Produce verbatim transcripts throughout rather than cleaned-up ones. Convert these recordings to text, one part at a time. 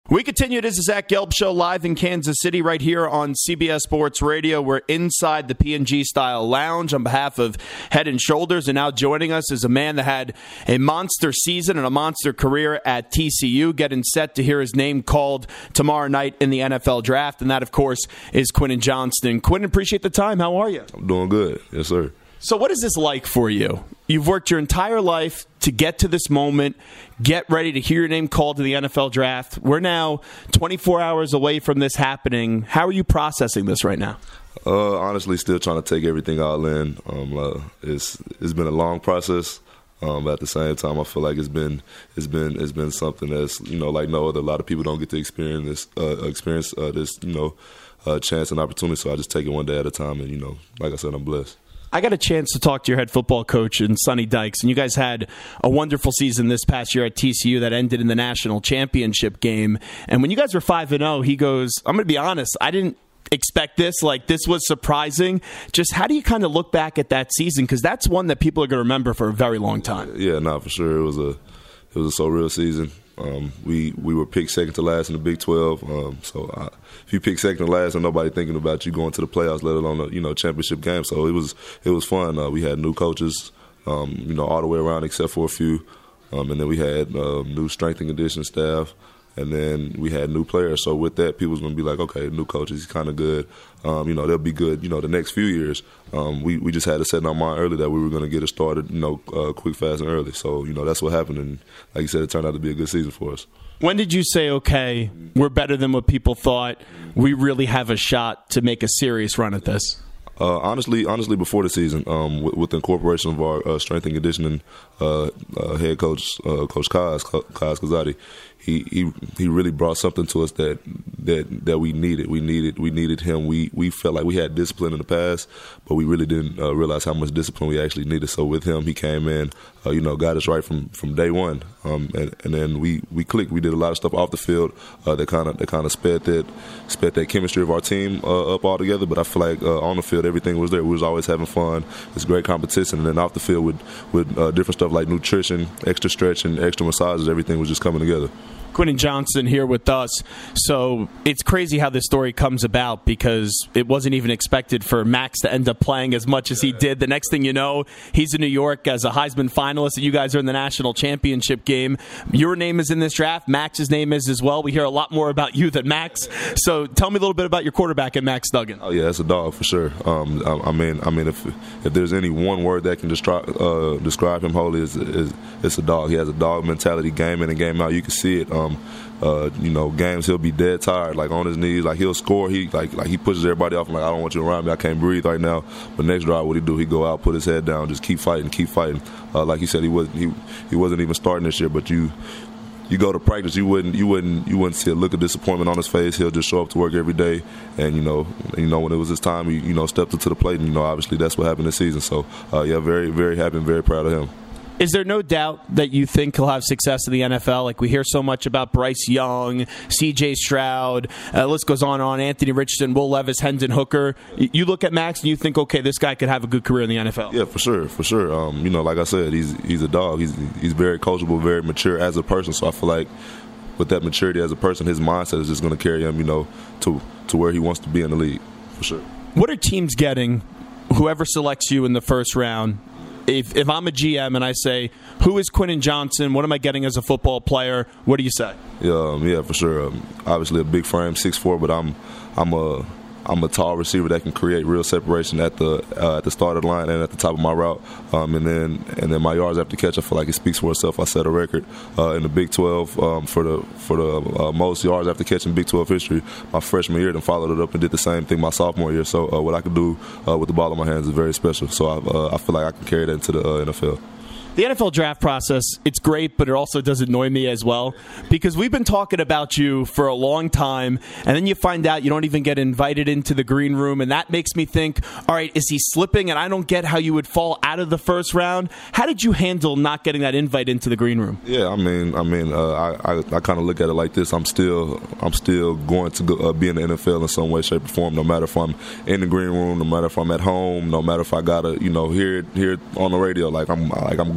We continue. This is Zach Gelb Show live in Kansas City right here on C B S Sports Radio. We're inside the P and G Style Lounge on behalf of Head and Shoulders. And now joining us is a man that had a monster season and a monster career at T C U, getting set to hear his name called tomorrow night in the N F L Draft. And that, of course, is Quentin Johnston. Quentin, appreciate the time. How are you? I'm doing good. Yes, sir. So what is this like for you? You've worked your entire life to get to this moment, get ready to hear your name called to the N F L Draft. We're now twenty-four hours away from this happening. How are you processing this right now? Uh, honestly, still trying to take everything all in. Um, uh, it's it's been a long process, um, but at the same time, I feel like it's been it's been it's been something that's, you know, like no other. A lot of people don't get to experience this uh, experience uh, this you know uh, chance and opportunity. So I just take it one day at a time, and you know, like I said, I'm blessed. I got a chance to talk to your head football coach in Sonny Dykes, and you guys had a wonderful season this past year at T C U that ended in the national championship game. And when you guys were five and oh, he goes, I'm going to be honest, I didn't expect this. Like, this was surprising. Just how do you kind of look back at that season? Because that's one that people are going to remember for a very long time. Yeah, no, for sure. It was a it was a surreal season. Um, we we were picked second to last in the Big twelve. Um, so I, if you pick second to last, and nobody thinking about you going to the playoffs, let alone a you know championship game. So it was it was fun. Uh, we had new coaches, um, you know, all the way around except for a few, um, and then we had uh, new strength and conditioning staff, and then we had new players. So with that, people's gonna be like, okay, new coaches, he's kind of good. Um, you know, they'll be good. You know, the next few years. Um, we we just had to set in our mind early that we were going to get it started, you know, uh, quick, fast, and early. So you know, that's what happened, and like you said, it turned out to be a good season for us. When did you say, okay, we're better than what people thought? We really have a shot to make a serious run at this? Uh, honestly, honestly, before the season, um, with, with the incorporation of our uh, strength and conditioning uh, uh, head coach, uh, Coach Kaz, Kaz Kazadi, he, he he really brought something to us that that that we needed. We needed we needed him. We we felt like we had discipline in the past, but we really didn't uh, realize how much discipline we actually needed. So with him, he came in, uh, you know, got us right from, from day one, um, and, and then we, we clicked. We did a lot of stuff off the field uh, that kind of that kind of sped that sped that chemistry of our team uh, up all together. But I feel like uh, on the field, everything was there. We was always having fun. It's great competition, and then off the field with with uh, different stuff like nutrition, extra stretching, extra massages, everything was just coming together. Quentin Johnston here with us. So it's crazy how this story comes about because it wasn't even expected for Max to end up playing as much as he did. The next thing you know, he's in New York as a Heisman finalist, and you guys are in the national championship game. Your name is in this draft. Max's name is as well. We hear a lot more about you than Max. So tell me a little bit about your quarterback and Max Duggan. Oh yeah, that's a dog for sure. Um, I, I mean, I mean, if if there's any one word that can describe uh, describe him wholly, is is it's a dog. He has a dog mentality, game in and game out. You can see it. Um, uh, you know, games he'll be dead tired, like on his knees, like he'll score. He like like he pushes everybody off. I'm like, I don't want you around me. I can't breathe right now. But next drive, what he do? He go out, put his head down, just keep fighting, keep fighting. Uh, like he said, he wasn't he he wasn't even starting this year, but you. You go to practice, you wouldn't, you wouldn't, you wouldn't see a look of disappointment on his face. He'll just show up to work every day, and you know, you know, when it was his time, he, you know, stepped up to the plate, and you know, obviously that's what happened this season. So, uh, yeah, very, very happy and very proud of him. Is there no doubt that you think he'll have success in the N F L? Like, we hear so much about Bryce Young, C J Stroud, uh, the list goes on and on, Anthony Richardson, Will Levis, Hendon Hooker. You look at Max and you think, okay, this guy could have a good career in the N F L. Yeah, for sure, for sure. Um, you know, like I said, he's he's a dog. He's he's very coachable, very mature as a person. So I feel like with that maturity as a person, his mindset is just going to carry him, you know, to to where he wants to be in the league, for sure. What are teams getting, whoever selects you in the first round? If if I'm a G M and I say, who is Quentin Johnston? What am I getting as a football player? What do you say? Yeah, um, yeah, for sure. Um, obviously a big frame, six foot four, but I'm I'm a I'm a tall receiver that can create real separation at the uh, at the start of the line and at the top of my route. Um, and then and then my yards after catch, I feel like it speaks for itself. I set a record uh, in the Big twelve um, for the for the uh, most yards after catch in Big twelve history. My freshman year, then followed it up and did the same thing my sophomore year. So uh, what I could do uh, with the ball in my hands is very special. So I, uh, I feel like I can carry that into the uh, N F L. The N F L draft process, it's great, but it also does annoy me as well because we've been talking about you for a long time, and then you find out you don't even get invited into the green room, and that makes me think, all right, is he slipping? And I don't get how you would fall out of the first round. How did you handle not getting that invite into the green room? Yeah, I mean, I mean, uh, I, I, I kind of look at it like this. I'm still, I'm still going to go, uh, be in the N F L in some way, shape, or form. No matter if I'm in the green room, no matter if I'm at home, no matter if I gotta, you know, hear it, hear it on the radio. Like I'm, like I'm going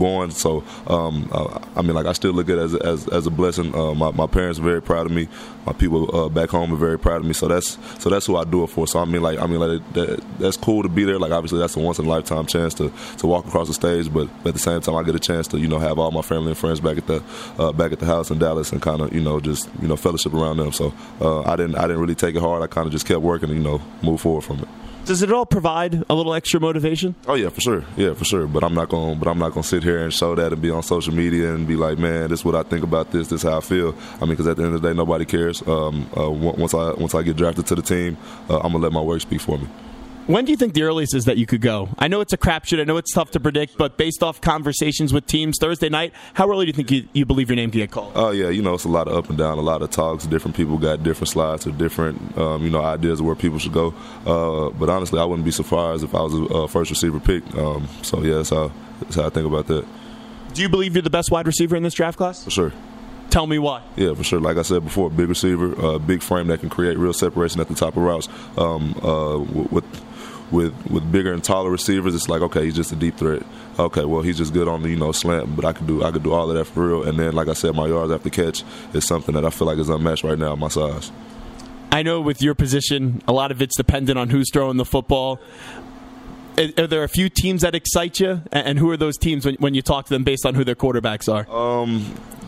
going. So, um, uh, I mean, like I still look at it as a, as, as a blessing. Uh, my, my parents are very proud of me. My people uh, back home are very proud of me. So that's so that's who I do it for. So I mean, like I mean, like that, that's cool to be there. Like obviously, that's a once in a lifetime chance to, to walk across the stage. But at the same time, I get a chance to you know have all my family and friends back at the uh, back at the house in Dallas and kind of you know just you know fellowship around them. So uh, I didn't I didn't really take it hard. I kind of just kept working and you know move forward from it. Does it all provide a little extra motivation? Oh yeah, for sure. Yeah, for sure. But I'm not going. But I'm not going to sit here and show that and be on social media and be like, man, this is what I think about this. This is how I feel. I mean, because at the end of the day, nobody cares. Um, uh, once I once I get drafted to the team, uh, I'm gonna let my work speak for me. When do you think the earliest is that you could go? I know it's a crapshoot. I know it's tough to predict, but based off conversations with teams Thursday night, how early do you think you, you believe your name can get called? Oh, uh, yeah. You know, it's a lot of up and down, a lot of talks. Different people got different slides or different, um, you know, ideas of where people should go. Uh, but honestly, I wouldn't be surprised if I was a uh, first receiver pick. Um, so, yeah, that's how, that's how I think about that. Do you believe you're the best wide receiver in this draft class? For sure. Tell me why. Yeah, for sure. Like I said before, big receiver, uh, big frame that can create real separation at the top of routes. Um, uh, with With with bigger and taller receivers, it's like, okay, he's just a deep threat. Okay, well, he's just good on the you know slant, but I could do I could do all of that for real. And then, like I said, my yards after catch is something that I feel like is unmatched right now at my size. I know with your position, a lot of it's dependent on who's throwing the football. Are there a few teams that excite you, and who are those teams when when you talk to them based on who their quarterbacks are? Um.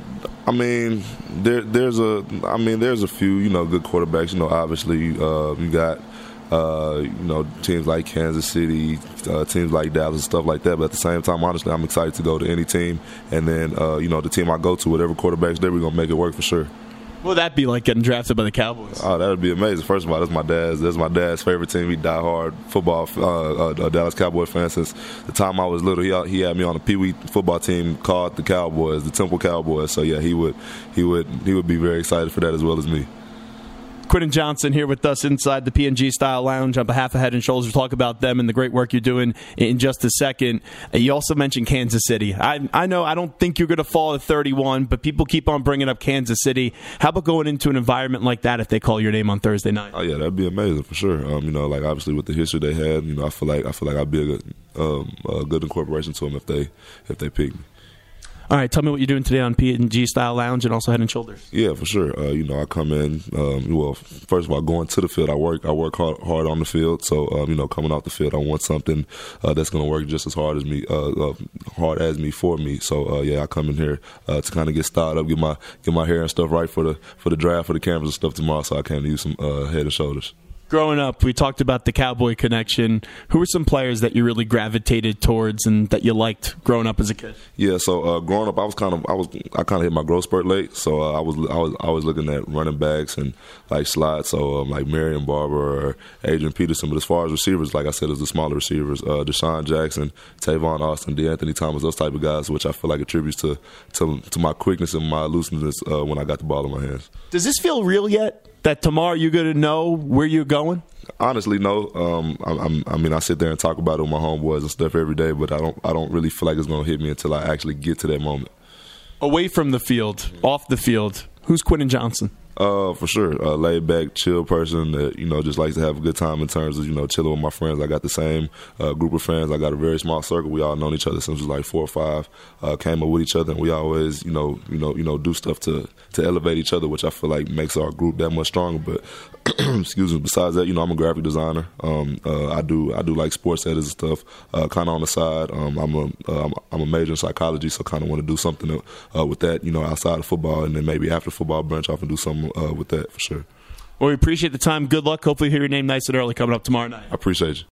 I mean, there there's a I mean there's a few you know good quarterbacks. You know, obviously uh, you got. Uh, you know, teams like Kansas City, uh, teams like Dallas and stuff like that. But at the same time, honestly, I'm excited to go to any team. And then, uh, you know, the team I go to, whatever quarterback's there, we're going to make it work for sure. What would that be like getting drafted by the Cowboys? Oh, that would be amazing. First of all, that's my dad's. That's my dad's favorite team. He diehard football, uh, uh, Dallas Cowboy fan since the time I was little. He he had me on a Pee Wee football team called the Cowboys, the Temple Cowboys. So yeah, he would he would he would be very excited for that as well as me. Quentin Johnston here with us inside the P and G Style Lounge on behalf of Head and Shoulders. We'll talk about them and the great work you're doing in just a second. You also mentioned Kansas City. I, I know I don't think you're going to fall at thirty-one, but people keep on bringing up Kansas City. How about going into an environment like that if they call your name on Thursday night? Oh yeah, that'd be amazing for sure. Um, you know, like obviously with the history they had, you know, I feel like I feel like I'd be a good, um, a good incorporation to them if they if they pick me. All right, tell me what you're doing today on P and G Style Lounge and also Head and Shoulders. Yeah, for sure. Uh, you know, I come in. Um, well, first of all, going to the field, I work. I work hard, hard on the field. So, um, you know, coming off the field, I want something uh, that's going to work just as hard as me, uh, uh, hard as me for me. So, uh, yeah, I come in here uh, to kind of get styled up, get my get my hair and stuff right for the for the draft, for the cameras and stuff tomorrow. So I can use some uh, Head and Shoulders. Growing up, we talked about the Cowboy connection. Who were some players that you really gravitated towards and that you liked growing up as a kid? Yeah, so uh, growing up, I was kind of I was I kind of hit my growth spurt late. So uh, I was I was I was looking at running backs and like slots, so um, like Marion Barber or Adrian Peterson. But as far as receivers, like I said, it's the smaller receivers: uh, Deshaun Jackson, Tavon Austin, DeAnthony Thomas, those type of guys, which I feel like attributes to to, to my quickness and my looseness uh, when I got the ball in my hands. Does this feel real yet? That tomorrow you're going to know where you're going? Honestly, no. Um, I, I mean, I sit there and talk about it with my homeboys and stuff every day, but I don't. I don't really feel like it's going to hit me until I actually get to that moment. Away from the field, off the field, who's Quentin Johnston? Uh, for sure, uh, laid back, chill person that you know just likes to have a good time in terms of you know chilling with my friends. I got the same uh, group of friends. I got a very small circle. We all known each other since we was like four or five. Uh, came up with each other, and we always you know you know you know do stuff to to elevate each other, which I feel like makes our group that much stronger. But excuse me. Besides that, you know, I'm a graphic designer. Um, uh, I do I do like sports editors and stuff. Uh, kind of on the side. Um, I'm a uh, I'm a major in psychology, so kind of want to do something uh, with that. You know, outside of football, and then maybe after football, branch off and do something uh, with that for sure. Well, we appreciate the time. Good luck. Hopefully, hear your name nice and early coming up tomorrow night. I appreciate you.